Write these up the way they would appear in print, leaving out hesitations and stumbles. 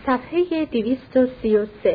صفحه 233.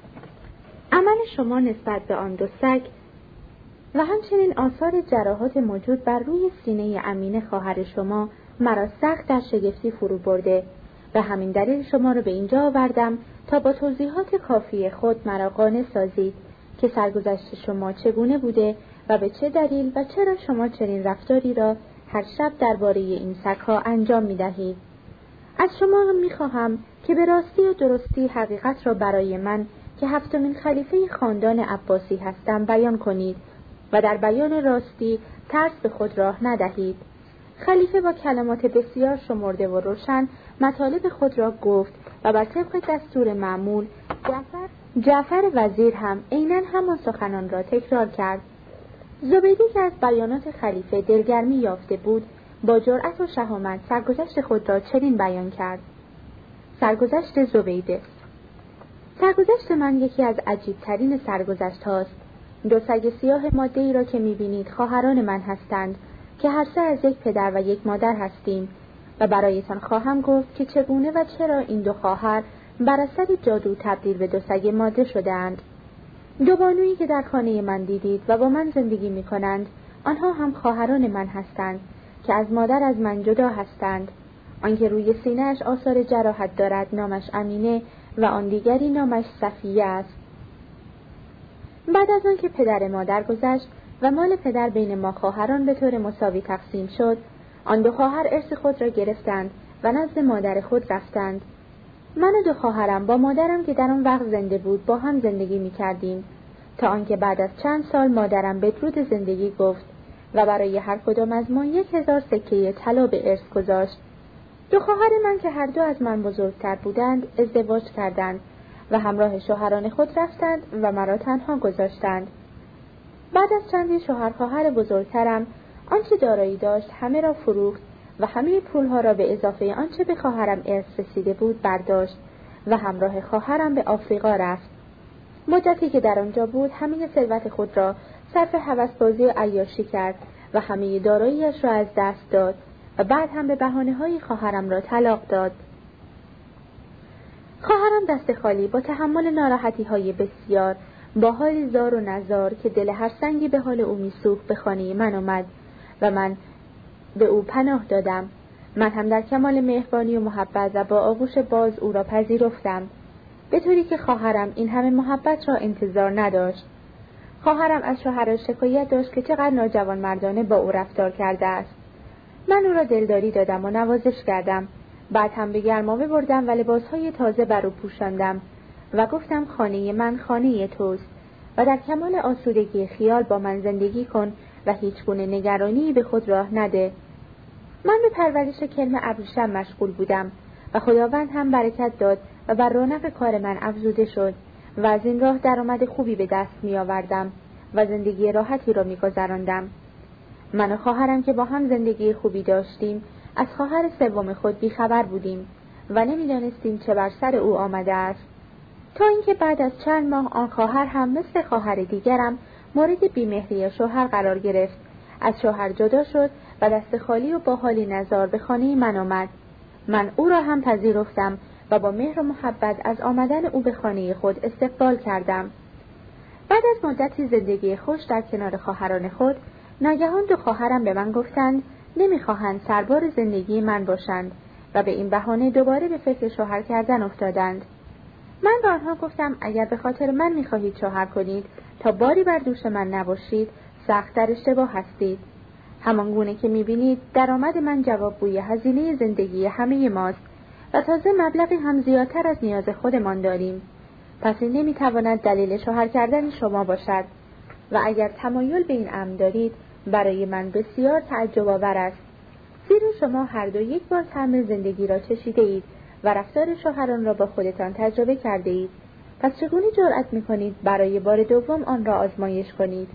عمل شما نسبت به آن دو سگ و همچنین آثار جراحات موجود بر روی سینه امینه خواهر شما مرا سخت در شگفتی فرو برده و همین دلیل شما را به اینجا آوردم تا با توضیحات کافی خود مرا قانع سازید که سرگذشت شما چگونه بوده و به چه دلیل و چرا شما چنین رفتاری را هر شب درباره این سگ‌ها انجام می‌دهید. از شما می‌خواهم که به راستی و درستی حقیقت را برای من که هفتمین خلیفه خاندان عباسی هستم بیان کنید و در بیان راستی ترس به خود راه ندهید. خلیفه با کلمات بسیار شمرده و روشن مطالب خود را گفت و بر طبق دستور معمول جعفر وزیر هم عیناً همان سخنان را تکرار کرد. زبیدی که از بیانات خلیفه دلگرمی یافته بود با جرأت و شهامت سرگذشت خود را چنین بیان کرد. سرگذشت زبیده: سرگذشت من یکی از عجیبترین سرگذشت هاست. دو سگ سیاه ماده‌ای را که می‌بینید خواهران من هستند که هر سه از یک پدر و یک مادر هستیم و برایتان خواهم گفت که چگونه و چرا این دو خواهر بر اثر جادو تبدیل به دو سگ ماده شده‌اند. دو بانویی که در خانه من دیدید و با من زندگی می‌کنند آنها هم خواهران من هستند که از مادر از من جدا هستند. آنکه روی سینه‌اش آثار جراحت دارد نامش امینه و آن دیگری نامش صفیه است. بعد از آنکه پدر مادر گذشت و مال پدر بین ما خواهران به طور مساوی تقسیم شد، آن دو خواهر ارث خود را گرفتند و نزد مادر خود رفتند. من و دو خواهرم با مادرم که در آن وقت زنده بود با هم زندگی می‌کردیم تا آنکه بعد از چند سال مادرم بدرود زندگی گفت و برای هر کدام از ما 1000 سکه طلا به ارث گذاشت. دو خواهر من که هر دو از من بزرگتر بودند ازدواج کردند و همراه شوهران خود رفتند و مرا تنها گذاشتند. بعد از چندی شوهر خواهر بزرگترم آنچه دارایی داشت همه را فروخت و همه پولها را به اضافه آنچه به خواهرم ارث رسیده بود برداشت و همراه خواهرم به آفریقا رفت. مدتی که در آنجا بود همه ثروت خود را صرف هوسبازی و عیاشی کرد و همه دارایی‌اش را از دست داد و بعد هم به بهانه‌های خواهرم را طلاق داد. خواهرم دست خالی با تحمل ناراحتی‌های بسیار با حال زار و نزار که دل هر سنگی به حال او می‌سوخت به خانه من آمد و من به او پناه دادم. من هم در کمال مهربانی و محبت و با آغوش باز او را پذیرفتم، به طوری که خواهرم این همه محبت را انتظار نداشت. خواهرم از شوهرش شکایت داشت که چقدر ناجوان مردانه با او رفتار کرده است. من او را دلداری دادم و نوازش کردم. بعد هم به گرمابه بردم و لباسهای تازه بر او پوشاندم و گفتم خانه من خانه توست و در کمال آسودگی خیال با من زندگی کن و هیچ گونه نگرانی به خود راه نده. من به پرورش کلم ابریشم مشغول بودم و خداوند هم برکت داد و بر رونق کار من افزوده شد و از این راه درآمد خوبی به دست می آوردم و زندگی راحتی را می گذراندم. من و خواهرم که با هم زندگی خوبی داشتیم از خواهر سوم خود بیخبر بودیم و نمی‌دانستیم چه بر سر او آمده است، تا اینکه بعد از چند ماه آن خواهر هم مثل خواهر دیگرم مورد بیمهری شوهر قرار گرفت، از شوهر جدا شد و دست خالی و با حالی نزار به خانه من آمد. من او را هم پذیرفتم و با مهر و محبت از آمدن او به خانه خود استقبال کردم. بعد از مدتی زندگی خوش در کنار خواهران خود، ناگهان دو خواهرم به من گفتند نمیخواهند سربار زندگی من باشند و به این بهانه دوباره به فکر شوهر کردن افتادند. من به آنها گفتم اگر به خاطر من میخواهید شوهر کنید تا باری بر دوش من نباشید سخت در اشتباه هستید. همان گونه که میبینید درآمد من جوابگوی هزینه زندگی همه ماست و تازه مبلغی هم زیادتر از نیاز خودمان داریم. پس این نمیتواند دلیل شوهر کردن شما باشد و اگر تمایل به این امر دارید برای من بسیار تعجب آور است، زیرا شما هر دو یک بار طعم زندگی را چشیده اید و رفتار شوهران را با خودتان تجربه کرده اید. پس چگونه جرأت می‌کنید برای بار دوم آن را آزمایش کنید؟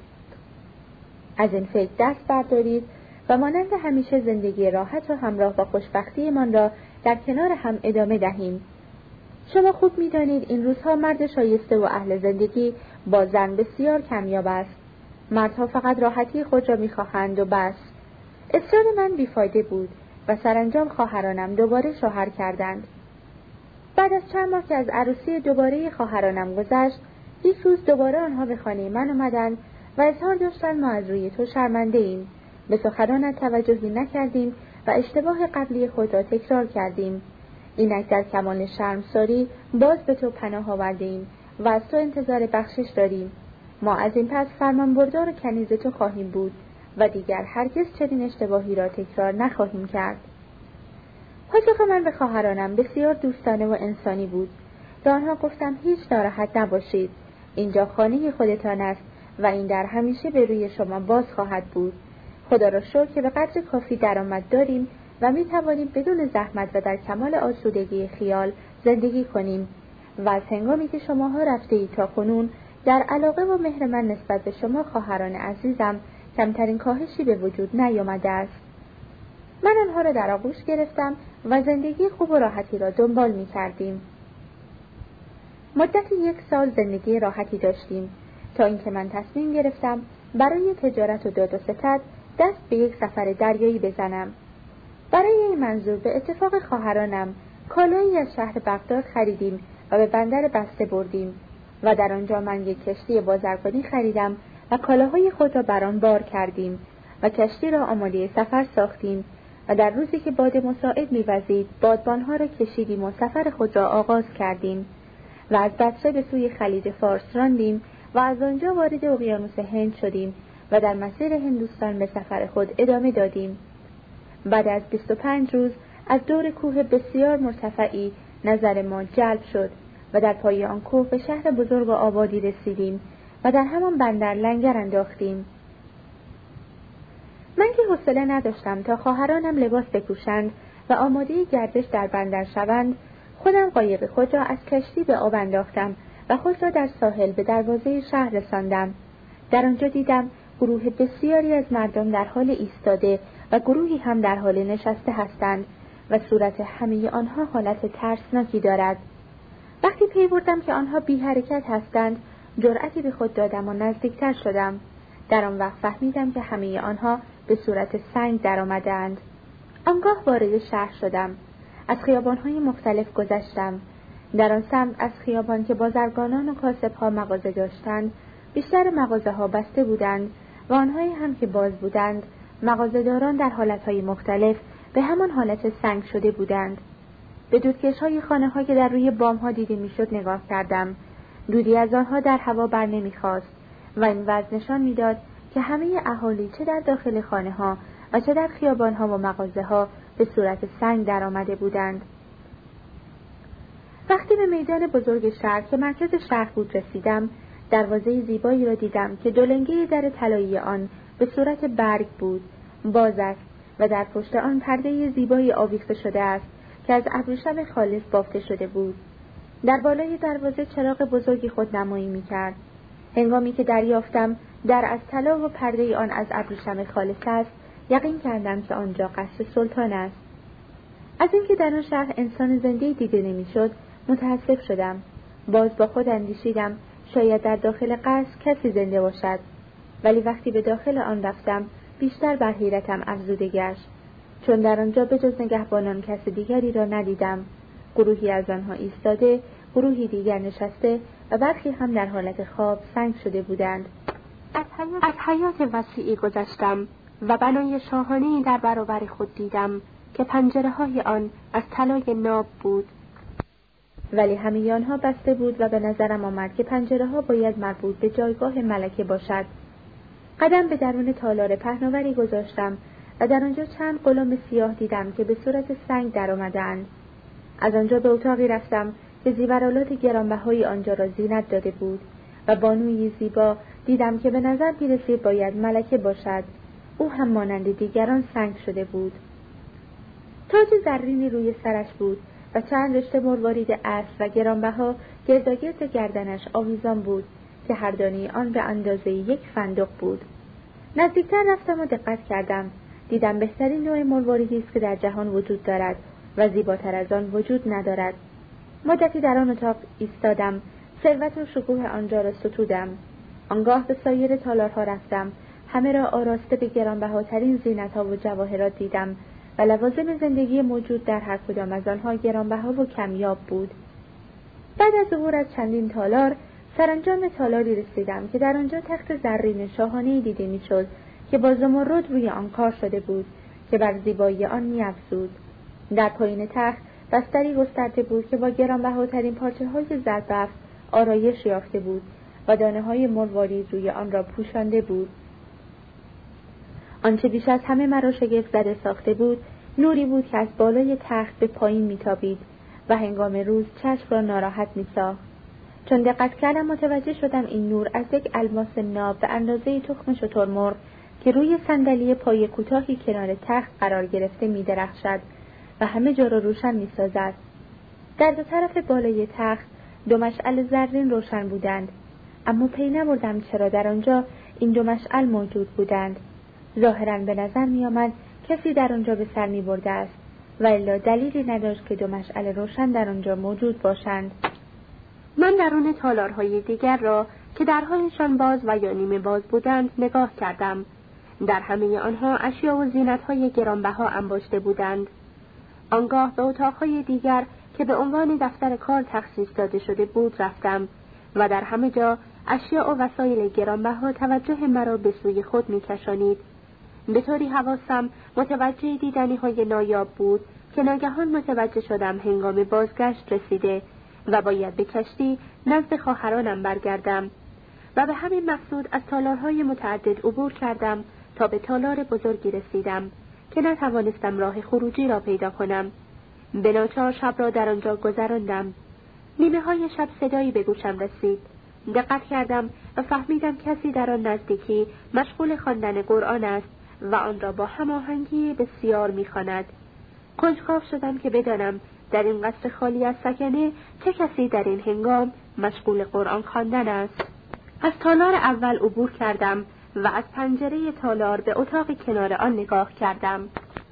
از این فکر دست بردارید و مانند همیشه زندگی راحت و همراه با خوشبختیمان را در کنار هم ادامه دهیم. شما خوب می‌دانید این روزها مرد شایسته و اهل زندگی با زن بسیار کمیاب است. مردها فقط راحتی خود را می‌خواهند و بس. اصرار من بیفایده بود و سرانجام خواهرانم دوباره شوهر کردند. بعد از چند ماه که از عروسی دوباره خواهرانم گذشت، یک روز دوباره آنها به خانه من آمدند و اظهار داشتند ما از روی تو شرمنده ایم. به سخنانت توجهی نکردیم و اشتباه قبلی خود را تکرار کردیم. اینک در کمال شرمساری باز به تو پناه آوردیم و از تو انتظار بخشش داریم. ما از این پس فرمانبردار و کنیز تو خواهیم بود و دیگر هرگز چنین اشتباهی را تکرار نخواهیم کرد. پاسخ من به خواهرانم بسیار دوستانه و انسانی بود. به آنها گفتم هیچ ناراحت نباشید. اینجا خانه خودتان است و این در همیشه به روی شما باز خواهد بود. خدا را شکر که به قدر کافی درآمد داریم و می توانیم بدون زحمت و در کمال آسودگی خیال زندگی کنیم و از هنگامی که شماها رفته اید تا کنون در علاقه و مهر من نسبت به شما خواهران عزیزم کمترین کاهشی به وجود نیامده است. من آنها را در آغوش گرفتم و زندگی خوب و راحتی را دنبال می کردیم. مدت 1 سال زندگی راحتی داشتیم تا اینکه من تصمیم گرفتم برای تجارت و داد و ستد دست به یک سفر دریایی بزنم. برای این منظور به اتفاق خواهرانم کالایی از شهر بغداد خریدیم و به بندر بسته بردیم و در آنجا من یک کشتی بازرگانی خریدم و کالاهای خود را بر آن بار کردیم و کشتی را آماده سفر ساختیم و در روزی که باد مساعد می‌وزید بادبانها را کشیدیم و سفر خود را آغاز کردیم و از بصره به سوی خلیج فارس راندیم و از آنجا وارد اقیانوس هند شدیم و در مسیر هندوستان به سفر خود ادامه دادیم. بعد از 25 روز از دور کوه بسیار مرتفعی نظر ما جلب شد و در پای آن کوه به شهر بزرگ و آبادی رسیدیم و در همان بندر لنگر انداختیم. من که حوصله نداشتم تا خواهرانم لباس بپوشند و آماده گردش در بندر شوند، خودم قایق خود را از کشتی به آب انداختم و خود را در ساحل به دروازه شهر رساندم. در آنجا دیدم گروه بسیاری از مردم در حال ایستاده و گروهی هم در حال نشسته هستند و صورت همه آنها حالت ترسناکی دارد. وقتی پی بردم که آنها بی حرکت هستند، جرأتی به خود دادم و نزدیکتر شدم. در آن وقت فهمیدم که همه آنها به صورت سنگ در آمدند. آنگاه وارد شهر شدم. از خیابان‌های مختلف گذشتم. در آن سمت از خیابان که بازرگانان و کاسب‌ها مغازه داشتند، بیشتر مغازه‌ها بسته بودند و آنهایی هم که باز بودند، مغازه‌داران در حالت‌های مختلف به همان حالت سنگ شده بودند. به دودکش‌های خانه‌ها که در روی بام‌ها دیده می‌شد نگاه کردم. دودی از آنها در هوا بر نمی‌خاست و این وضع نشان می‌داد که همه اهالی چه در داخل خانه‌ها و چه در خیابان‌ها و مغازه‌ها به صورت سنگ در آمده بودند. وقتی به میدان بزرگ شهر که مرکز شهر بود رسیدم، دروازه زیبایی را دیدم که دولنگه در طلایی آن به صورت برگ بود، باز است و در پشت آن پرده زیبایی آویخته شده است که از ابریشم خالص بافته شده بود. در بالای دروازه چراغ بزرگی خود نمایی می‌کرد. هنگامی که دریافتم در از طلا و پرده آن از ابریشم خالص است، یقین کردم که آنجا قصر سلطان است. از اینکه در آن شهر انسان زنده دیده نمی‌شد، متأسف شدم. باز با خود اندیشیدم شاید در داخل قصر کسی زنده باشد، ولی وقتی به داخل آن رفتم بیشتر بر حیرتم افزوده گشت، چون در آنجا به جز نگهبانان کس دیگری را ندیدم. گروهی از آنها ایستاده، گروهی دیگر نشسته و برخی هم در حالت خواب سنگ شده بودند. از حیات وسیعی گذشتم و بنای شاهانه‌ای در برابر خود دیدم که پنجره‌های آن از طلای ناب بود، ولی همه آنها بسته بود و به نظرم آمد که پنجره‌ها باید مربوط به جایگاه ملکه باشد. قدم به درون تالار پهناوری گذاشتم و در آنجا چند غلام سیاه دیدم که به صورت سنگ در آمدند. از آنجا به اتاقی رفتم که زیورآلات گرانبهایی آنجا را زینت داده بود و بانوی زیبا دیدم که به نظر می‌رسید باید ملکه باشد. او هم مانند دیگران سنگ شده بود. تاج زرینی روی سرش بود و چند رشته مروارید اسب و گرانبها گرداگرد گردنش آویزان بود که هر دانه آن به اندازه یک فندق بود. نزدیکتر رفتم و دقت کردم. دیدم بهترین نوع مرواریدی است که در جهان وجود دارد و زیباتر از آن وجود ندارد. مدتی در آن اتاق ایستادم، ثروت و شکوه آنجا را ستودم. آنگاه به سایر تالارها رفتم، همه را آراسته به گرانبهاترین زینت‌ها و جواهرات دیدم و لوازم زندگی موجود در هر کدام از آنها گرانبها و کمیاب بود. بعد از عبور از چندین تالار سرانجام تالاری رسیدم که در آنجا تخت زرین شاهانه‌ای دیده می‌شد که با زمرد روی آن کار شده بود که بر زیبایی آن می‌افزود. در پایین تخت بستری گسترده بود که با گرانبهاترین پارچه‌های زربفت آرایش یافته بود و دانه‌های مروارید روی آن را پوشانده بود. آنچه بیش از همه مرا شگفت زده ساخته بود نوری بود که از بالای تخت به پایین می‌تابید و هنگام روز چشم را ناراحت می‌ساخت. چون دقت کردم متوجه شدم این نور از یک الماس ناب به اندازه تخم شترمرغ که روی صندلی پای کوتاهی کنار تخت قرار گرفته می‌درخشد و همه جا را روشن می‌سازد. در دو طرف بالای تخت 2 مشعل زرین روشن بودند، اما پی نبردم چرا در آنجا این 2 مشعل موجود بودند. ظاهراً به نظر می‌آمد کسی در آنجا به سر می‌برده است و الا دلیلی نداشت که 2 مشعل روشن در آنجا موجود باشند. من درون تالارهای دیگر را که درهایشان باز و یا نیمه باز بودند نگاه کردم. در همه آنها اشیا و زینت‌های گرانبها انباشته بودند. آنگاه به اتاقهای دیگر که به عنوان دفتر کار تخصیص داده شده بود رفتم و در همه جا اشیا و وسایل گرانبها توجه مرا به سوی خود می‌کشانید. به طوری حواسم متوجه دیدنی‌های نایاب بود که ناگهان متوجه شدم هنگام بازگشت رسیده و باید به کشتی نزد خواهرانم برگردم و به همین مقصود از تالارهای متعدد عبور کردم تا به تالار بزرگی رسیدم که نتوانستم راه خروجی را پیدا کنم. به ناچار شب را در آنجا گذراندم. نیمه های شب صدایی به گوشم رسید. دقت کردم و فهمیدم کسی در آن نزدیکی مشغول خواندن قرآن است و آن را با هماهنگی بسیار می‌خواند. کنجکاو شدم که بدانم در این قصر خالی از سکنه چه کسی در این هنگام مشغول قرآن خواندن است. از تالار اول عبور کردم و از پنجره تالار به اتاق کنار آن نگاه کردم.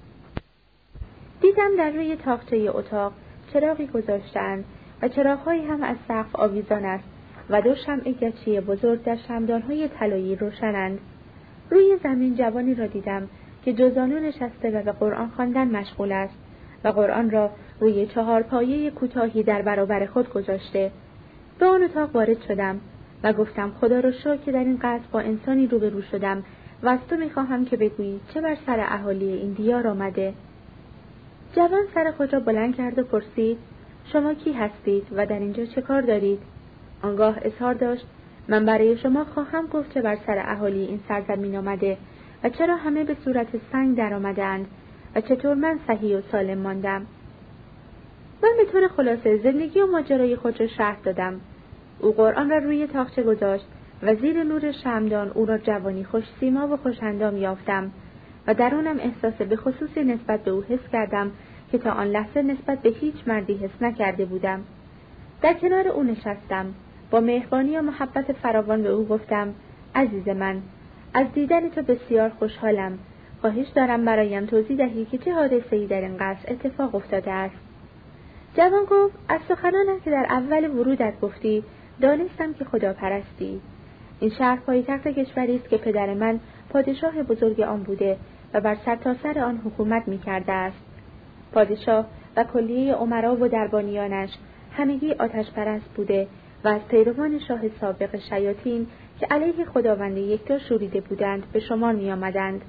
دیدم در روی تاقچه اتاق چراغی گذاشتند و چراغ‌هایی هم از سقف آویزان است و 2 شمع گچی بزرگ در شمعدان‌های طلایی روشنند. روی زمین جوانی را دیدم که جزانو نشسته و به قرآن خواندن مشغول است و قرآن را روی 4 پایه کوتاهی در برابر خود گذاشته. به آن اتاق وارد شدم و گفتم خدا را شکر که در این قصر با انسانی روبرو شدم و از تو می‌خواهم که بگویی چه بر سر اهالی این دیار آمده. جوان سر خود را بلند کرد و پرسید شما کی هستید و در اینجا چه کار دارید؟ آنگاه اظهار داشت من برای شما خواهم گفت چه بر سر اهالی این سرزمین آمده و چرا همه به صورت سنگ در آمدند و چطور من صحیح و سالم ماندم. من به طور خلاصه زندگی و ماجرای خود را شرح دادم. او قرآن را روی تاقچه گذاشت و زیر نور شمعدان او را جوانی خوش سیما و خوش‌اندام یافتم و درونم احساس به خصوصی نسبت به او حس کردم که تا آن لحظه نسبت به هیچ مردی حس نکرده بودم. در کنار او نشستم. با مهربانی و محبت فراوان به او گفتم عزیز من، از دیدن تو بسیار خوشحالم. خواهش دارم برایم توضیح دهی که چه حادثه‌ای در این قصر اتفاق افتاده است. جوان گفت از سخنانم که در اول ورودت گفتی دانستم که خداپرستی. این شهر پایتخت کشوری است که پدر من پادشاه بزرگ آن بوده و بر سرتاسر آن حکومت می‌کرده است. پادشاه و کلیه امرا و دربانیانش همگی آتش پرست بوده و از پیروان شاه سابق شیاطین که علیه خداوند یکتا شوریده بودند به شمار می آمدند.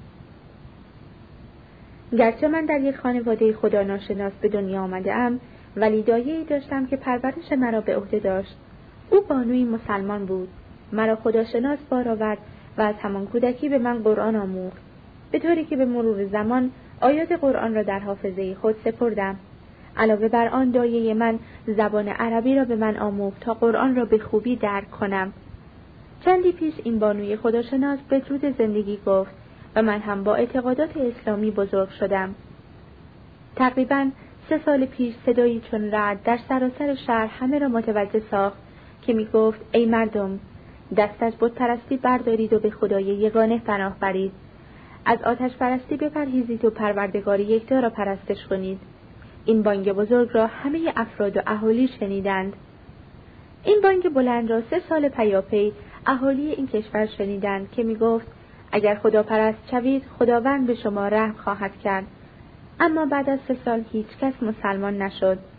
گرچه من در یک خانواده خدا ناشناس به دنیا آمده ام، ولی دایه‌ای داشتم که پرورش مرا به عهده داشت. او بانوی مسلمان بود، مرا خداشناس بار آورد و از همان کودکی به من قرآن آموخت، به طوری که به مرور زمان آیات قرآن را در حافظه خود سپردم. علاوه بر آن دایه من زبان عربی را به من آموخت تا قرآن را به خوبی درک کنم. چندی پیش این بانوی خداشناس بدرود زندگی گفت و من هم با اعتقادات اسلامی بزرگ شدم. تقریباً 3 سال پیش صدایی چون رعد در سراسر شهر همه را متوجه ساخت که می گفت ای مردم، دست از بت پرستی بردارید و به خدای یگانه پناه برید. از آتش پرستی بپرهیزید و پروردگار یکتا را پرستش کنید. این بانگ بزرگ را همه افراد و اهالی شنیدند. این بانگ بلند را 3 سال پیاپی اهالی این کشور شنیدند که می گفت اگر خدا پرست شوید خداوند به شما رحم خواهد کرد. اما بعد از 3 سال هیچ کس مسلمان نشد.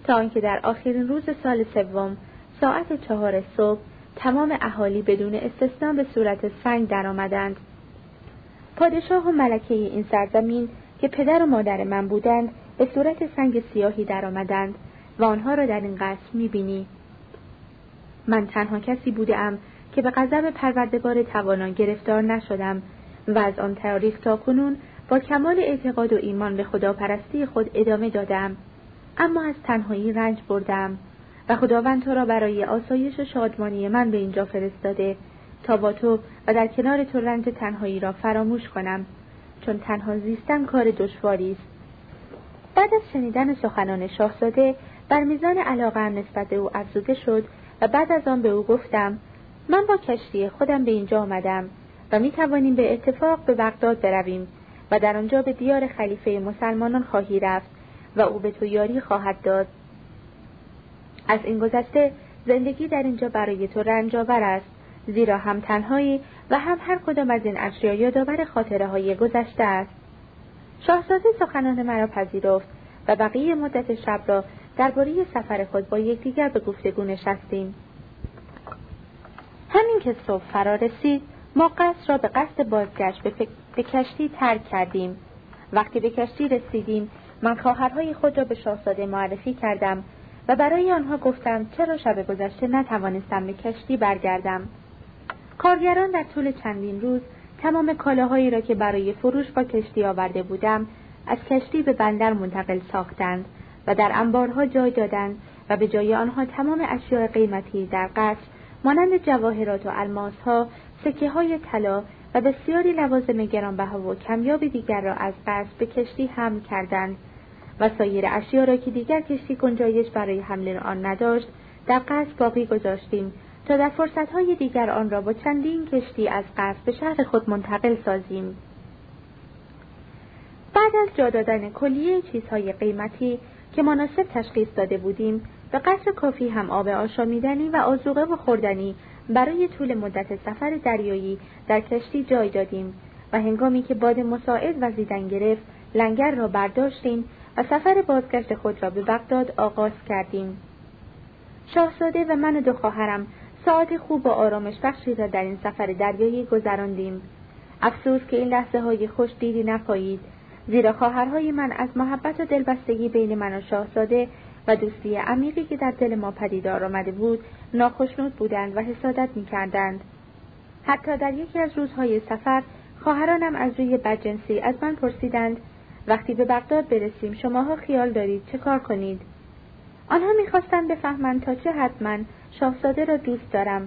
تا آنکه در آخرین روز سال سوم ساعت 4 صبح تمام اهالی بدون استثنا به صورت سنگ درآمدند. پادشاه و ملکه این سرزمین که پدر و مادر من بودند به صورت سنگ سیاهی درآمدند و آنها را در این قصر می‌بینی. من تنها کسی بودم که به غضب پروردگار توانا گرفتار نشدم و از آن تاریخ تا کنون با کمال اعتقاد و ایمان به خداپرستی خود ادامه دادم، اما از تنهایی رنج بردم و خداوند تو را برای آسایش و شادمانی من به اینجا فرستاده تا با تو و در کنار تو رنج تنهایی را فراموش کنم، چون تنها زیستن کار دشواری است. بعد از شنیدن سخنان شاهزاده بر میزان علاقه‌ام نسبت به او افزوده شد و بعد از آن به او گفتم من با کشتی خودم به اینجا آمدم و می توانیم به اتفاق به بغداد برویم و در آنجا به دیار خلیفه مسلمانان خواهی رفت و او به تو یاری خواهد داد. از این گذشته زندگی در اینجا برای تو رنج‌آور است، زیرا هم تنهایی و هم هر کدام از این اشیا یادآور خاطره‌های گذشته است. شاهزاده سخنان مرا پذیرفت و بقیه مدت شب را درباره سفر خود با یکدیگر به گفتگو نشستیم. همین که صبح فرا رسید ما قصر را به قصد بازگشت به کشتی ترک کردیم. وقتی به کشتی رسیدیم من خواهرهای خود را به شاهزاده معرفی کردم و برای آنها گفتم چرا شب گذشته نتوانستم به کشتی برگردم. کارگران در طول چندین روز تمام کالاهایی را که برای فروش با کشتی آورده بودم از کشتی به بندر منتقل ساختند و در انبارها جای دادند و به جای آنها تمام اشیاء قیمتی در قصر مانند جواهرات و الماسها، سکه‌های طلا و بسیاری لوازم گرانبها و کمیاب دیگر را از قصر به کشتی حمل کردند و سایر اشیاء را که دیگر کشتی گنجایش برای حمل آن نداشت در قصر باقی گذاشتیم تا در فرصت‌های دیگر آن را با چندین کشتی از قصر به شهر خود منتقل سازیم. بعد از جا دادن کلیه چیزهای قیمتی که مناسب تشخیص داده بودیم، به قدر کافی هم آب آشامیدنی و آذوقه و خوردنی برای طول مدت سفر دریایی در کشتی جای دادیم و هنگامی که باد مساعد وزیدن گرفت، لنگر را برداشتیم و سفر بازگشت خود را به بغداد آغاز کردیم. شاهزاده و من و دو خواهرم ساعت خوب و آرامش بخشی را در این سفر دریایی گذراندیم. افسوس که این لحظه های خوش دیری نپایید، زیرا خواهرهای من از محبت و دلبستگی بین من و شاهزاده و دوستی عمیقی که در دل ما پدیدار آمده بود ناخشنود بودند و حسادت می‌کردند. حتی در یکی از روزهای سفر خواهرانم از روی بدجنسی از من پرسیدند وقتی به بغداد برسیم شماها خیال دارید چه کار کنید؟ آنها می‌خواستند بفهمند تا چه حد من شاهزاده را دوست دارم.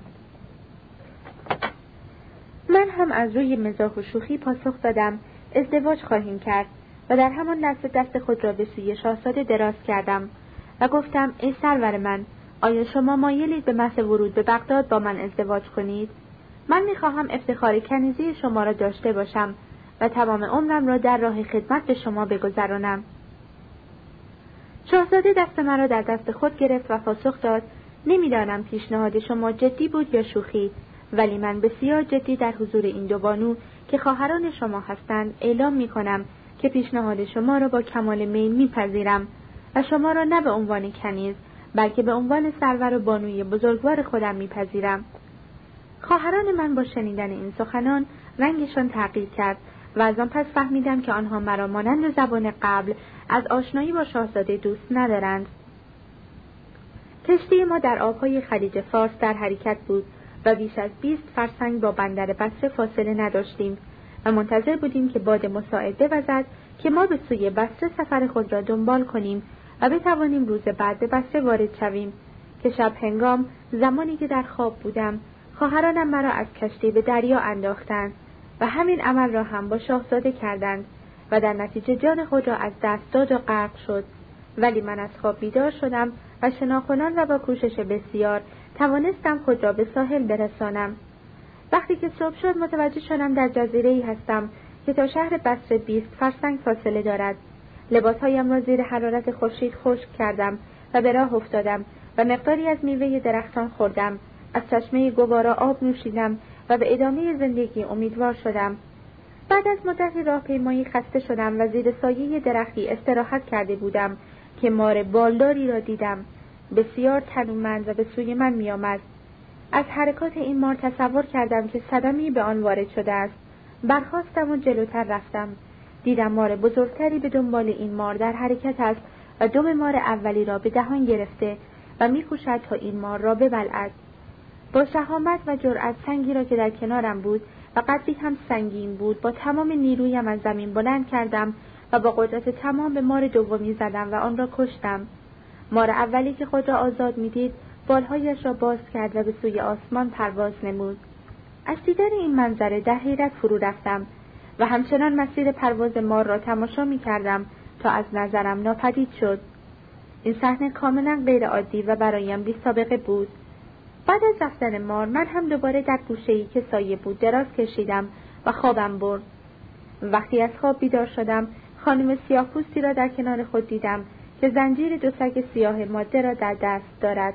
من هم از روی مزاح و شوخی پاسخ دادم ازدواج خواهیم کرد و در همان لحظه دست خود را به سوی شاهزاده دراز کردم و گفتم ای سرور من، آیا شما مایلید به محض ورود به بغداد با من ازدواج کنید؟ من می‌خواهم افتخار کنیزی شما را داشته باشم و تمام عمرم را در راه خدمت به شما بگذرانم. شاهزاده دست مرا در دست خود گرفت و پاسخ داد نمی‌دانم پیشنهاد شما جدی بود یا شوخی، ولی من بسیار جدی در حضور این دو بانو که خواهران شما هستند اعلام می‌کنم که پیشنهاد شما را با کمال میل می‌پذیرم و شما را نه به عنوان کنیز بلکه به عنوان سرور و بانوی بزرگوار خودم می‌پذیرم. خواهران من با شنیدن این سخنان رنگشان تغییر کرد و از آن پس فهمیدم که آنها مرا مانند زبان قبل از آشنایی با شاهزاده دوست ندارند. کشتی ما در آبهای خلیج فارس در حرکت بود و بیش از 20 فرسنگ با بندر بصره فاصله نداشتیم و منتظر بودیم که باد مساعد بوزد که ما به سوی بصره سفر خود را دنبال کنیم و بتوانیم روز بعد به بصره وارد شویم که شب هنگام زمانی که در خواب بودم خواهرانم مرا از کشتی به دریا انداختند و همین عمل را هم با شاهزاده کردند و در نتیجه جان خود را از دست داد و غرق شد. ولی من از خواب بیدار شدم و شناخنان و با کوشش بسیار توانستم خود را به ساحل برسانم. وقتی که صبح شد متوجه شدم در جزیره‌ای هستم که تا شهر بصره 20 فرسنگ فاصله دارد. لباسهایم را زیر حرارت خورشید خشک کردم و به راه افتادم و مقداری از میوه درختان خوردم. از چشمه گوارا آب نوشیدم و به ادامه زندگی امیدوار شدم. بعد از مدتی راهپیمایی خسته شدم و زیر سایه درختی استراحت کرده بودم که مار بالداری را دیدم، بسیار تنومند و به سوی من می آمد. از حرکات این مار تصور کردم که صدمی به آن وارد شده است. برخاستم و جلوتر رفتم. دیدم مار بزرگتری به دنبال این مار در حرکت است و دم مار اولی را به دهان گرفته و می‌کوشد تا این مار را ببلعد. با شهامت و جرأت سنگی را که در کنارم بود و قدری هم سنگین بود با تمام نیرویم از زمین بلند کردم و با قدرت تمام به مار دومی زدم و آن را کشتم. مار اولی که خود را آزاد می‌دید بالهایش را باز کرد و به سوی آسمان پرواز نمود. از دیدن این منظره در حیرت فرو رفتم و همچنان مسیر پرواز مار را تماشا می‌کردم تا از نظرم ناپدید شد. این صحنه کاملا غیر عادی و برایم بی سابقه بود. بعد از رفتن مار من هم دوباره در گوشه‌ای که سایه بود دراز کشیدم و خوابم برد. وقتی از خواب بیدار شدم خانم سیاه‌پوستی را در کنار خود دیدم که زنجیر 2 سگ سیاه ماده را در دست دارد.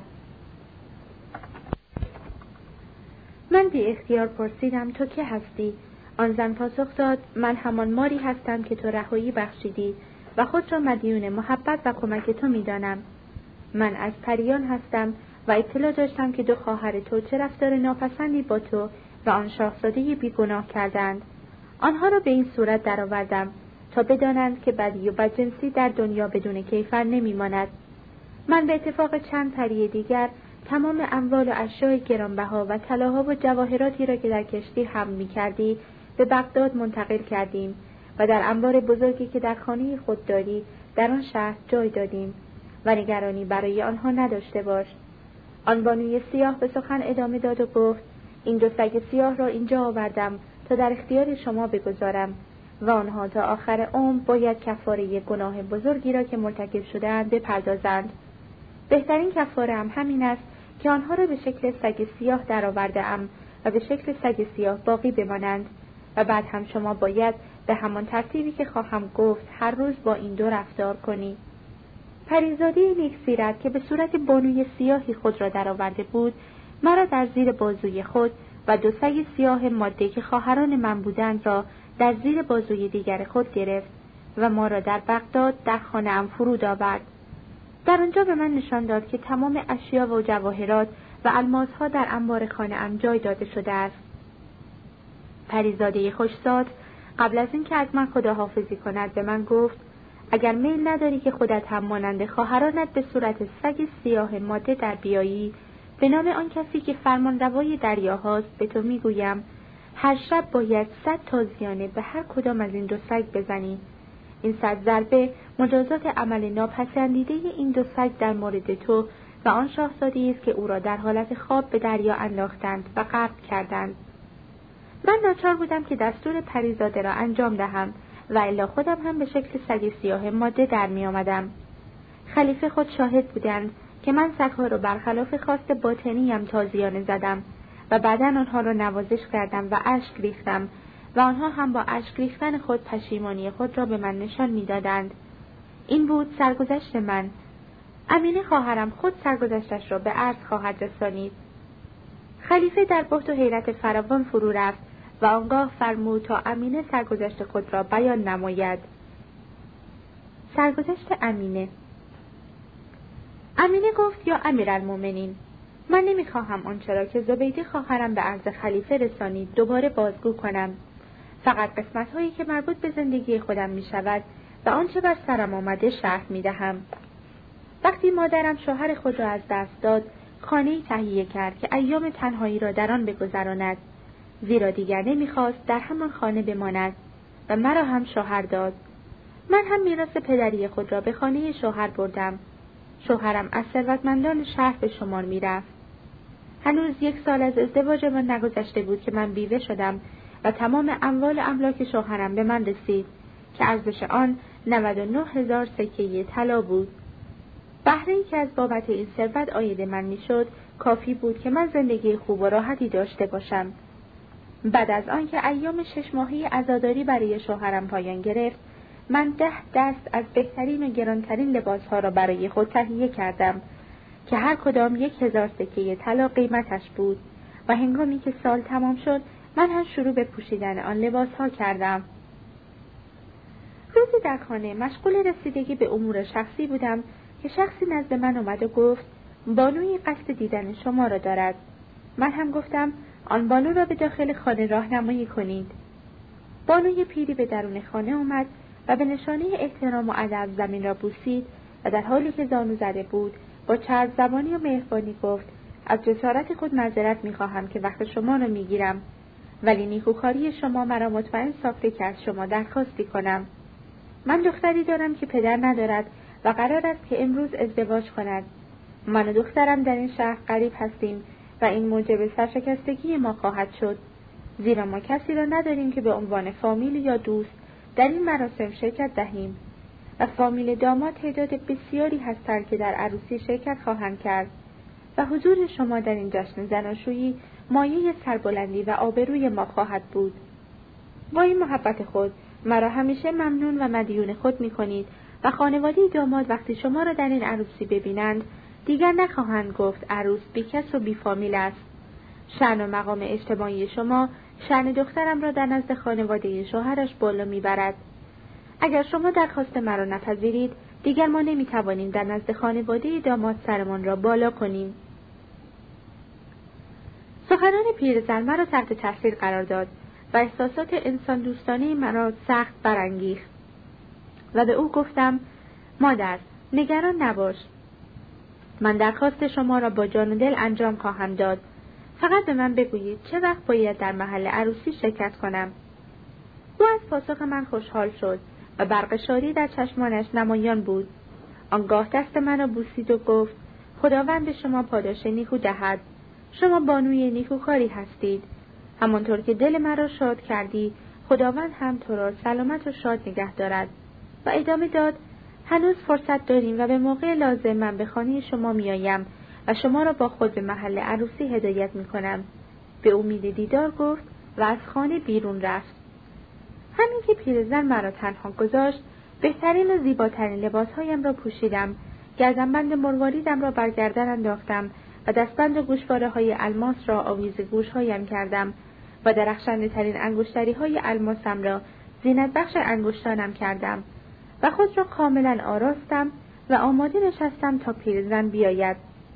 من بی اختیار پرسیدم تو که هستی؟ آن زن پاسخ داد من همان ماری هستم که تو رهایی بخشیدی و خود را مدیون محبت و کمک تو می‌دانم. من از پریان هستم و اطلاع داشتم که 2 خواهر تو چه رفتار ناپسندی با تو و آن شاهزاده بیگناه کردند. آنها را به این صورت درآوردم تا بدانند که بدی و بدجنسی در دنیا بدون کیفر نمی‌ماند. من به اتفاق چند پری دیگر تمام اموال و اشیاء گرانبها و طلاها و جواهراتی را که در کشتی حمل می‌کردی به بغداد منتقل کردیم و در انبار بزرگی که در خانه خود داری در آن شهر جای دادیم و نگرانی برای آنها نداشته باش. آن بانوی سیاه به سخن ادامه داد و گفت این 2 سگ سیاه را اینجا آوردم تا در اختیار شما بگذارم و آنها تا آخر عمر باید کفاره گناه بزرگی را که مرتکب شده‌اند بپردازند. بهترین کفاره همین است که آنها را به شکل سگ سیاه درآورده‌ام و به شکل سگ سیاه باقی بمانند و بعد هم شما باید به همان ترتیبی که خواهم گفت هر روز با این 2 رفتار کنی. پریزاده نیکسیرت که به صورت بانوی سیاهی خود را درآورده بود مرا در زیر بازوی خود و 2 سگ سیاه ماده که خواهران من بودند را در زیر بازوی دیگر خود گرفت و ما را در بغداد در خانه‌ام فرود آورد. در آنجا به من نشان داد که تمام اشیا و جواهرات و الماس‌ها در انبار خانه‌ام جای داده شده است. پریزاده خوش‌ذات قبل از اینکه از من خداحافظی کند به من گفت اگر میل نداری که خودت هم مانند خواهرانت به صورت سگ سیاه ماده در بیایی، به نام آن کسی که فرمانروای دریاهاست به تو میگویم هر شب باید 100 تازیانه به هر کدام از این 2 سگ بزنی. این 100 ضربه مجازات عمل ناپسندیده این 2 سگ در مورد تو و آن شاهزاده است که او را در حالت خواب به دریا انداختند و غرق کردند. من ناچار بودم که دستور پریزاده را انجام دهم و الا خودم هم به شکل سگ سیاه ماده در می آمدم. خلیفه خود شاهد بودند که من سگ‌ها را برخلاف خواست باطنیم تازیانه زدم و بعداً آنها را نوازش کردم و اشک ریختم و آنها هم با اشک ریختن خود پشیمانی خود را به من نشان می‌دادند. این بود سرگذشت من. امینه خواهرم خود سرگذشتش را به عرض خواهد رسانید. خلیفه در بهت و حیرت فراوان فرو رفت و آنگاه فرمود تا امینه سرگذشت خود را بیان نماید. سرگذشت امینه. امینه گفت یا امیرالمومنین، من نمیخواهم آنچه را که زبیده خواهرم به عرض خلیفه رسانید دوباره بازگو کنم. فقط قسمت‌هایی که مربوط به زندگی خودم می‌شود و آنچه بر سرم آمده شرح می‌دهم. وقتی مادرم شوهر خود را از دست داد، خانه‌ای تهیه کرد که ایام تنهایی را در آن بگذراند، زیرا دیگر نمی‌خواست در همان خانه بماند و مرا هم شوهر داد. من هم میراث پدری خود را به خانه شوهر بردم. شوهرم از ثروتمندان شهر به شمار می‌رفت. هنوز 1 سال از ازدواج من نگذشته بود که من بیوه شدم و تمام اموال املاک شوهرم به من رسید که ارزش آن 99,000 سکه طلا بود. بهره‌ای که از بابت این ثروت عاید من میشد کافی بود که من زندگی خوب و راحتی داشته باشم. بعد از آن که ایام 6 ماهه عزاداری برای شوهرم پایان گرفت، من 10 دست از بهترین و گرانترین لباسها را برای خود تهیه کردم که هر کدام 1,000 سکه طلا قیمتش بود و هنگامی که سال تمام شد من هم شروع به پوشیدن آن لباسها کردم. روزی در خانه مشغول رسیدگی به امور شخصی بودم که شخصی نزد من اومد و گفت بانوی قصد دیدن شما را دارد. من هم گفتم آن بانو را به داخل خانه راهنمایی کنید. بانوی پیری به درون خانه آمد و به نشانه احترام و ادب زمین را بوسید و در حالی که زانو زده بود با چرب زبانی و مهربانی گفت از جسارت خود معذرت می‌خواهم که وقت شما را می‌گیرم، ولی نیکوکاری شما مرا مطمئن ساخته که از شما درخواستی کنم. من دختری دارم که پدر ندارد و قرار است که امروز ازدواج کند. من و دخترم در این شهر غریب هستیم و این موجب سرشکستگی ما خواهد شد، زیرا ما کسی را نداریم که به عنوان فامیل یا دوست در این مراسم شرکت دهیم و فامیل داماد تعداد بسیاری هستند که در عروسی شرکت خواهند کرد و حضور شما در این جشن زناشویی مایه سربلندی و آبروی ما خواهد بود. با این محبت خود مرا همیشه ممنون و مدیون خود می کنید و خانواده داماد وقتی شما را در این عروسی ببینند دیگر نخواهند گفت عروس بیکس و بی فامیل است. شأن و مقام اجتماعی شما شأن دخترم را در نزد خانواده شوهرش بالا میبرد. اگر شما درخواست مرا نپذیرید دیگر ما نمیتوانیم در نزد خانواده داماد سرمان را بالا کنیم. سخنان پیرزن مرا تحت تاثیر قرار داد و احساسات انسان دوستانه مرا سخت برانگیخت و به او گفتم مادر نگران نباش، من درخواست شما را با جان و دل انجام خواهم داد. فقط به من بگویید چه وقت باید در محل عروسی شرکت کنم. او از پاسخ من خوشحال شد و برق شادی در چشمانش نمایان بود. آنگاه دست من را بوسید و گفت خداوند به شما پاداش نیکو دهد. شما بانوی نیکوکاری هستید. همانطور که دل مرا شاد کردی خداوند هم تو را سلامت و شاد نگه دارد. و ادامه داد هنوز فرصت داریم و به موقع لازم من به خانه شما میآیم و شما را با خود به محل عروسی هدایت میکنم. به امید دیدار گفت و از خانه بیرون رفت. همین که پیرزن مرا تنها گذاشت بهترین و زیباترین لباسهایم را پوشیدم، گردنبند مرواریدم را بر گردن انداختم و دستبند و گوشواره‌های الماس را آویز گوشهایم کردم و درخشنده ترین انگشتری‌های الماسم را زینت بخش انگشتانم کردم و خود را کاملا آراستم و آماده نشستم تا پیرزن بیاید.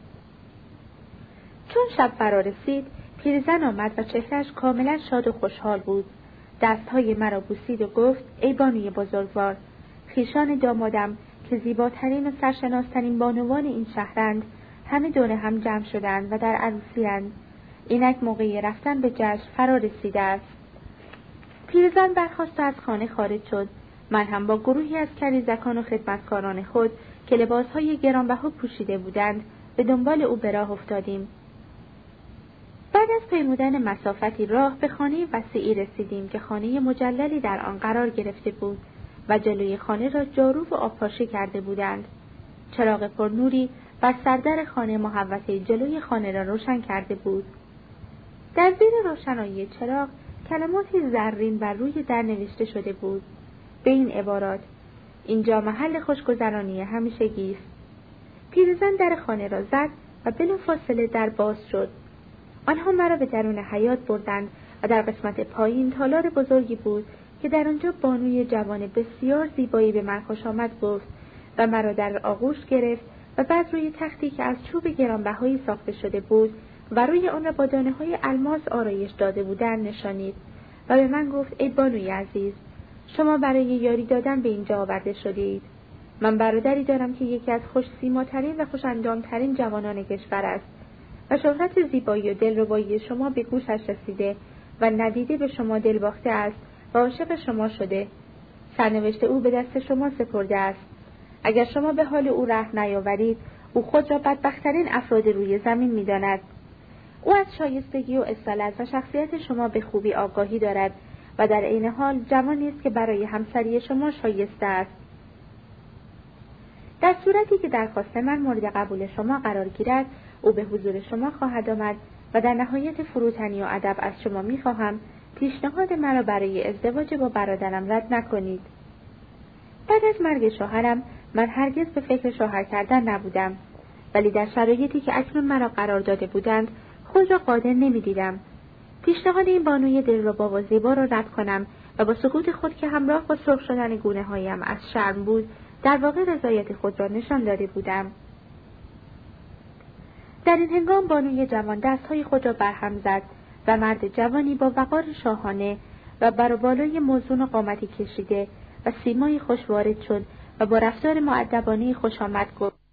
چون شب فرا رسید پیرزن آمد و چهره‌اش کاملا شاد و خوشحال بود. دستهای مرا بوسید و گفت ای بانوی بزرگوار، خویشان دامادم که زیباترین و سرشناسترین بانوان این شهرند همه دور هم جمع شدند و در عروسی‌اند. اینک موقع رفتن به جشن فرا رسیده است. پیرزن برخاست و از خانه خارج شد. من هم با گروهی از کنیزکان و خدمتکاران خود که لباسهای گرانبها پوشیده بودند به دنبال او به راه افتادیم. بعد از پیمودن مسافتی راه به خانه وسیعی رسیدیم که خانه مجللی در آن قرار گرفته بود و جلوی خانه را جارو و آبپاشی کرده بودند. چراغ پرنوری بر سردر خانه محوطه جلوی خانه را روشن کرده بود. در زیر روشنایی چراغ کلماتی زرین بر روی در نوشته شده بود به این عبارات: اینجا محل خوشگذرانی همیشگی است. پیرزن در خانه را زد و بلافاصله در باز شد. آنها مرا به درون حیاط بردند و در قسمت پایین تالار بزرگی بود که در آنجا بانوی جوان بسیار زیبایی به من خوش آمد گفت و مرا در آغوش گرفت و بعد روی تختی که از چوب گرانبهایی ساخته شده بود و روی آن را با دانه‌های الماس آرایش داده بودند نشانید و به من گفت ای بانوی عزیز، شما برای یاری دادن به اینجا آورده شدید. من برادری دارم که یکی از خوش‌سیماترین و خوش‌اندام‌ترین جوانان کشور است و شهرت زیبایی و دلربایی شما به گوشش رسیده و ندیده به شما دل باخته است و عاشق شما شده. سرنوشت او به دست شما سپرده است. اگر شما به حال او رحم نیاورید، او خود را بدبخت‌ترین افراد روی زمین می‌داند. او از شایستگی و اصالت و شخصیت شما به خوبی آگاهی دارد و در عین حال جوانی است که برای همسری شما شایسته است. در صورتی که درخواست من مورد قبول شما قرار گیرد، او به حضور شما خواهد آمد و در نهایت فروتنی و ادب از شما می‌خواهم پیشنهاد مرا برای ازدواج با برادرم رد نکنید. بعد از مرگ شوهرم من هرگز به فکر شوهر کردن نبودم، ولی در شرایطی که اکنون مرا قرار داده بودند خود را قادر نمی‌دیدم. پیشنهاد این بانوی دلربا و زیبا را رد کنم و با سکوت خود که همراه با سرخ شدن گونه‌هایم از شرم بود، در واقع رضایت خود را نشان داده بودم. در این هنگام بانوی جوان دستهای خود را برهم زد و مرد جوانی با وقار شاهانه و بر و بالای موزون و قامتی کشیده و سیمای خوش وارد شد و با رفتار مؤدبانه خوش آمد گفت: